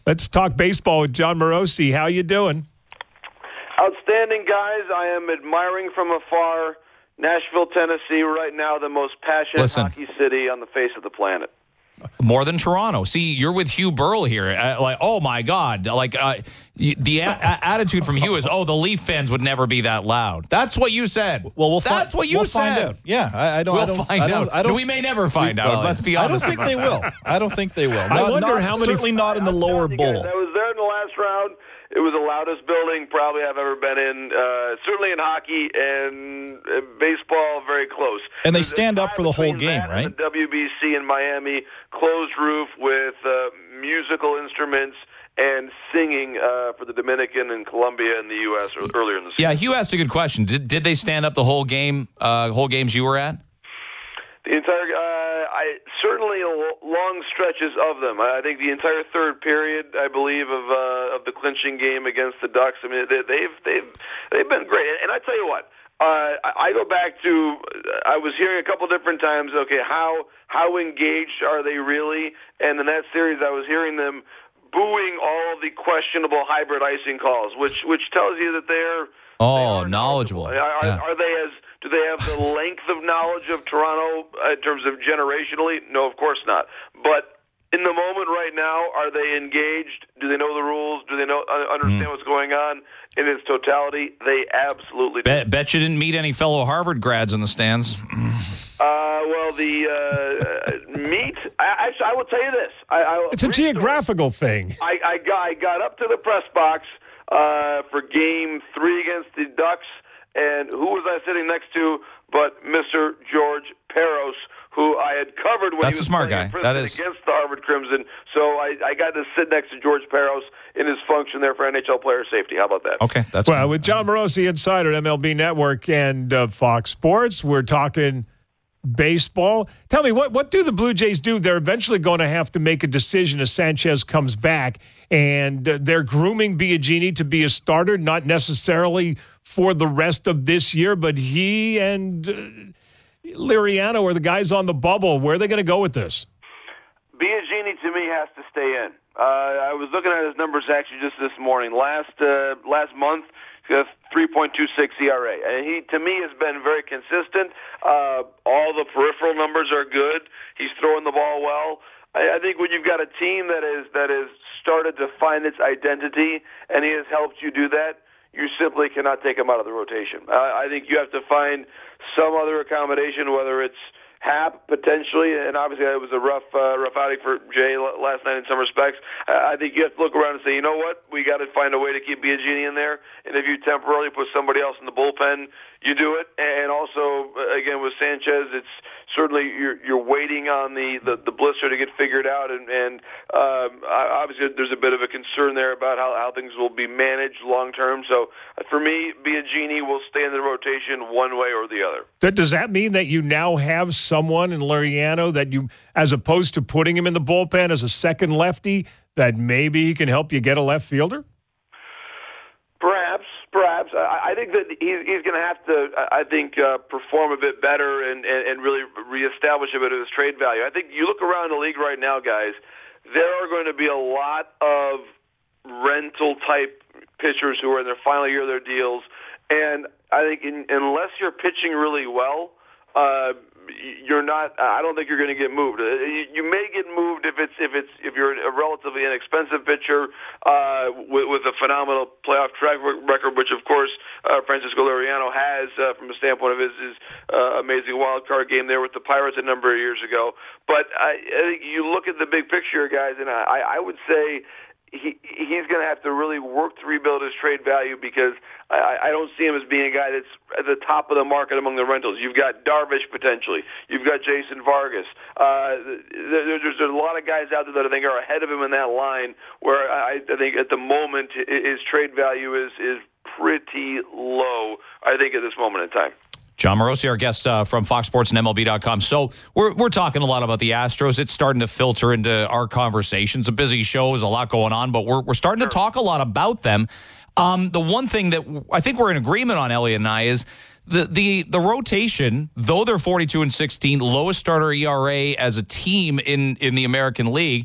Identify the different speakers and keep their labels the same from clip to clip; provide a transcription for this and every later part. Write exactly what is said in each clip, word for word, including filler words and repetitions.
Speaker 1: Let's talk baseball with Jon Morosi. How you doing?
Speaker 2: Outstanding, guys. I am admiring from afar Nashville, Tennessee, right now the most passionate
Speaker 3: Listen.
Speaker 2: hockey city on the face of the planet.
Speaker 3: More than Toronto. See, you're with Hugh Burrell here. Uh, like, oh, my God. Like, uh, the a- a- attitude from Hugh is, oh, the Leaf fans would never be that loud. That's what you said.
Speaker 4: Well, we'll fi-
Speaker 3: That's what you
Speaker 4: we'll
Speaker 3: said.
Speaker 4: find out. Yeah, I, I don't.
Speaker 3: We'll
Speaker 4: I don't,
Speaker 3: find
Speaker 4: I don't,
Speaker 3: out.
Speaker 4: I don't,
Speaker 3: we may never find
Speaker 4: we,
Speaker 3: out.
Speaker 4: well,
Speaker 3: Let's be
Speaker 4: I
Speaker 3: honest.
Speaker 4: don't think they will. I don't think they will.
Speaker 1: I
Speaker 4: Not,
Speaker 1: wonder
Speaker 4: not,
Speaker 1: how many-
Speaker 4: certainly not in the
Speaker 2: I'm
Speaker 4: lower
Speaker 2: telling you
Speaker 4: bowl.
Speaker 2: guys, I was there in the last round. It was the loudest building probably I've ever been in, uh, certainly in hockey and uh, baseball, very close.
Speaker 4: And they
Speaker 2: There's a
Speaker 4: stand up
Speaker 2: tie
Speaker 4: for the whole
Speaker 2: between
Speaker 4: game,
Speaker 2: that
Speaker 4: right?
Speaker 2: and the W B C in Miami, closed roof with uh, musical instruments and singing uh, for the Dominican and Colombia in the U S earlier in the season.
Speaker 3: Yeah, Hugh asked a good question. Did did they stand up the whole game, uh, whole games you were at?
Speaker 2: The entire, uh, I certainly long stretches of them. I think the entire third period, I believe, of uh, of the clinching game against the Ducks. I mean, they, they've they've they've been great. And I tell you what, uh, I go back to I was hearing a couple different times. Okay, how how engaged are they really? And in that series, I was hearing them booing all of the questionable hybrid icing calls, which which tells you that they're
Speaker 3: Oh,
Speaker 2: they are
Speaker 3: knowledgeable.
Speaker 2: Are,
Speaker 3: Yeah.
Speaker 2: are they as do they have the length of knowledge of Toronto uh, in terms of generationally? No, of course not. But in the moment right now, are they engaged? Do they know the rules? Do they know uh, understand
Speaker 3: Mm.
Speaker 2: what's going on in its totality? They absolutely do.
Speaker 3: Bet, bet you didn't meet any fellow Harvard grads in the stands.
Speaker 2: Uh, well, the uh, meat. I, actually, I will tell you this. I, I,
Speaker 1: It's a
Speaker 2: brief story.
Speaker 1: geographical thing.
Speaker 2: I, I, got, I got up to the press box uh, for Game Three against the Ducks, and who was I sitting next to but Mister George Peros, who I had covered when
Speaker 3: That's
Speaker 2: he
Speaker 3: a
Speaker 2: was
Speaker 3: smart
Speaker 2: playing
Speaker 3: guy.
Speaker 2: in
Speaker 3: That
Speaker 2: Princeton
Speaker 3: is.
Speaker 2: against the Harvard Crimson. So I, I got to sit next to George Peros in his function there for N H L player safety. How about that?
Speaker 3: Okay, that's
Speaker 1: Well,
Speaker 3: good.
Speaker 1: with Jon Morosi, Insider, M L B Network, and uh, Fox Sports, we're talking baseball. Tell me, what, what do the Blue Jays do? They're eventually going to have to make a decision as Sanchez comes back, and uh, they're grooming Biagini to be a starter, not necessarily for the rest of this year, but he and uh, Liriano are the guys on the bubble. Where are they going to go with this?
Speaker 2: Biagini, to me, has to stay in. Uh, I was looking at his numbers actually just this morning. Last uh, last month, he has three point two six E R A. And he, to me, has been very consistent. Uh, all the peripheral numbers are good. He's throwing the ball well. I, I think when you've got a team that is that has started to find its identity, and he has helped you do that, you simply cannot take him out of the rotation. Uh, I think you have to find some other accommodation, whether it's Hap potentially, and obviously it was a rough, uh, rough outing for Jay last night in some respects. Uh, I think you have to look around and say, you know what, we got to find a way to keep Biagini in there, and if you temporarily put somebody else in the bullpen, you do it. And also, again, with Sanchez, it's certainly you're, you're waiting on the, the, the blister to get figured out, and, and um, obviously there's a bit of a concern there about how, how things will be managed long term. So uh, for me, Biagini will stay in the rotation one way or the other.
Speaker 1: Does that mean that you now have someone in Liriano that you, as opposed to putting him in the bullpen as a second lefty, that maybe he can help you get a left fielder?
Speaker 2: Perhaps, perhaps. I, I think that he's, he's going to have to, I think, uh, perform a bit better and, and, and really reestablish a bit of his trade value. I think you look around the league right now, guys, there are going to be a lot of rental-type pitchers who are in their final year of their deals, and I think in, unless you're pitching really well, uh, you're not. I don't think you're going to get moved. You, you may get moved if it's if it's if you're a relatively inexpensive pitcher uh, with, with a phenomenal playoff track record, which of course uh, Francisco Liriano has uh, from a standpoint of his, his uh, amazing wild card game there with the Pirates a number of years ago. But I, I think you look at the big picture, guys, and I, I would say. He he's going to have to really work to rebuild his trade value because I, I don't see him as being a guy that's at the top of the market among the rentals. You've got Darvish potentially. You've got Jason Vargas. Uh, there, there's, there's a lot of guys out there that I think are ahead of him in that line where I, I think at the moment his trade value is, is pretty low, I think, at this moment in time.
Speaker 3: Jon Morosi, our guest uh, from Fox Sports and M L B dot com. So we're we're talking a lot about the Astros. It's starting to filter into our conversations. A busy show, there's a lot going on, but we're we're starting to talk a lot about them. Um, the one thing that I think we're in agreement on, Elliot and I, is the the the rotation. Though they're forty-two and sixteen, lowest starter E R A as a team in in the American League.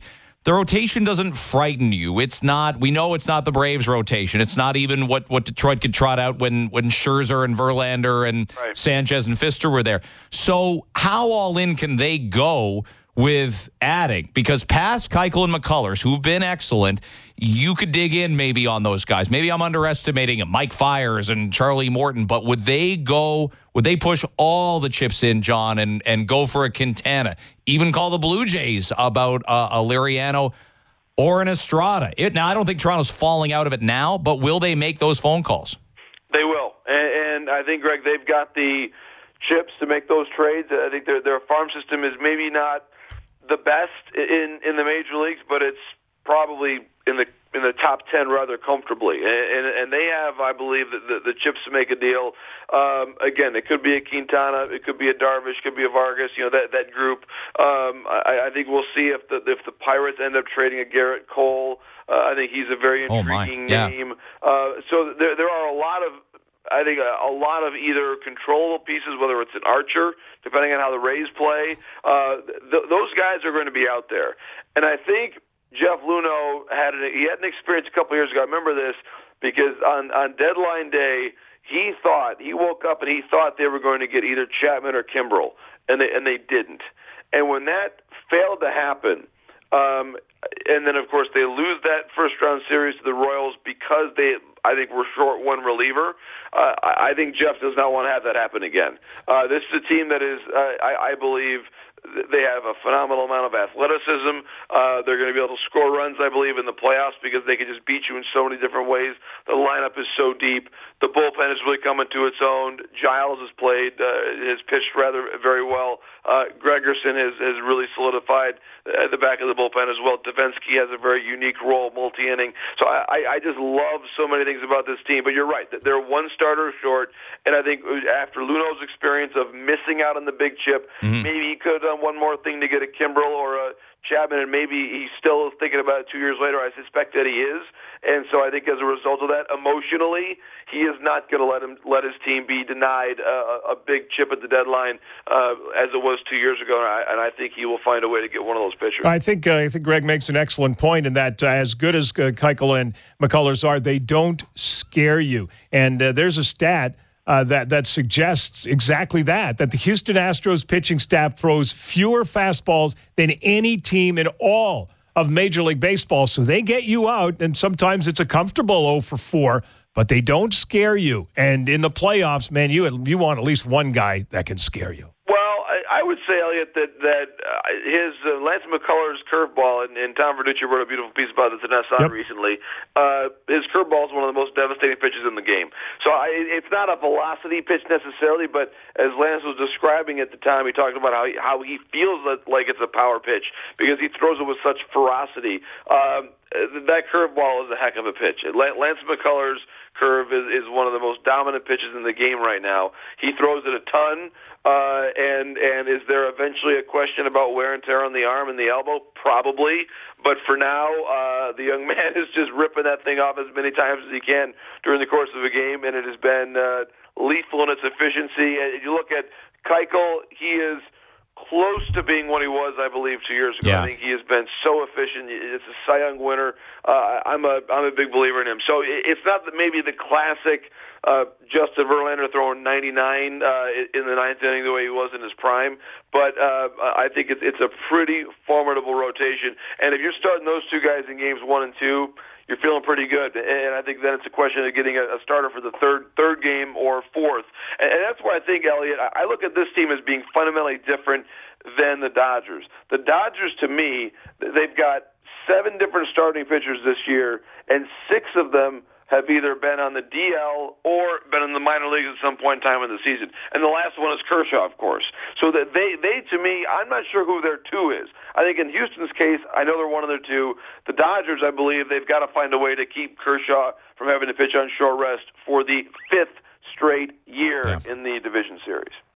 Speaker 3: the rotation doesn't frighten you. It's not, we know it's not the Braves rotation. It's not even what, what Detroit could trot out when, when Scherzer and Verlander and
Speaker 2: right.
Speaker 3: Sanchez and Pfister were there. So how all in can they go with adding? Because past Keuchel and McCullers, who've been excellent, you could dig in maybe on those guys. Maybe I'm underestimating it, Mike Fiers and Charlie Morton, but would they go, would they push all the chips in, John, and, and go for a Quintana? Even call the Blue Jays about uh, a Liriano or an Estrada? It, now, I don't think Toronto's falling out of it now, but will they make those phone calls?
Speaker 2: They will. And, and I think, Greg, they've got the chips to make those trades. I think their, their farm system is maybe not the best in, in the major leagues, but it's probably in the in the top ten rather comfortably, and, and, and they have, I believe, the, the, the chips to make a deal. Um, again, it could be a Quintana, it could be a Darvish, it could be a Vargas. You know, that that group. Um, I, I think we'll see if the if the Pirates end up trading a Garrett Cole. Uh, I think he's a very intriguing
Speaker 3: oh my. Yeah.
Speaker 2: name. Uh, so there there are a lot of. I think a, a lot of either controllable pieces, whether it's an Archer, depending on how the Rays play. Uh, th- those guys are going to be out there, and I think Jeff Luhnow had an, he had an experience a couple years ago. I remember this because on on deadline day, he thought he woke up and he thought they were going to get either Chapman or Kimbrel, and they and they didn't. And when that failed to happen, um, and then of course they lose that first round series to the Royals because they. I think we're short one reliever. Uh, I think Jeff does not want to have that happen again. Uh, this is a team that is, uh, I, I believe, they have a phenomenal amount of athleticism. Uh, they're going to be able to score runs, I believe, in the playoffs because they can just beat you in so many different ways. The lineup is so deep. The bullpen is really coming to its own. Giles has played, uh, has pitched rather very well. Uh, Gregerson has, has really solidified at the back of the bullpen as well. Davinsky has a very unique role, multi-inning. So I, I just love so many things about this team. But you're right, they're one starter short, and I think after Luhnow's experience of missing out on the big chip, mm-hmm. maybe he could have done one more thing to get a Kimbrel or a Chapman, and maybe he's still thinking about it two years later. I suspect that he is. And so I think as a result of that, emotionally, he is not going to let him let his team be denied a, a big chip at the deadline uh, as it was two years ago. And I, and I think he will find a way to get one of those pitchers.
Speaker 1: I think uh, I think Greg makes an excellent point in that uh, as good as uh, Keuchel and McCullers are, they don't scare you. And uh, there's a stat Uh, that that suggests exactly that, that the Houston Astros pitching staff throws fewer fastballs than any team in all of Major League Baseball. So they get you out, and sometimes it's a comfortable oh for four, but they don't scare you. And in the playoffs, man, you you want at least one guy that can scare you.
Speaker 2: Well, I, I would say, Elliot, that that uh, his uh, Lance McCullers curveball, and, and Tom Verducci wrote a beautiful piece about this in S O N
Speaker 1: yep.
Speaker 2: recently. Uh, his curveball is one of the most devastating pitches in the game. So I, it's not a velocity pitch necessarily, but as Lance was describing at the time, he talked about how he, how he feels like it's a power pitch because he throws it with such ferocity. Um, that curveball is a heck of a pitch. Lance McCullers' curve is, is one of the most dominant pitches in the game right now. He throws it a ton, uh, and and is there eventually a question about wear and tear on the arm and the elbow? Probably, but for now, uh, the young man is just ripping that thing off as many times as he can during the course of a game, and it has been uh, lethal in its efficiency. And if you look at Keuchel, he is close to being what he was, I believe, two years ago.
Speaker 3: Yeah.
Speaker 2: I think he has been so efficient. It's a Cy Young winner. Uh, I'm a I'm a big believer in him. So it's not that maybe the classic uh, Justin Verlander throwing ninety-nine uh, in the ninth inning the way he was in his prime, but uh, I think it's it's a pretty formidable rotation. And if you're starting those two guys in games one and two, you're feeling pretty good. And I think then it's a question of getting a, a starter for the third third game or fourth. And, and that's why I think, Elliot, I look at this team as being fundamentally different than the Dodgers. The Dodgers, to me, they've got seven different starting pitchers this year, and six of them have either been on the D L or been in the minor leagues at some point in time in the season. And the last one is Kershaw, of course. So that they, they to me, I'm not sure who their two is. I think in Houston's case, I know they're one of their two. The Dodgers, I believe, they've got to find a way to keep Kershaw from having to pitch on short rest for the fifth straight year yeah. in the division series.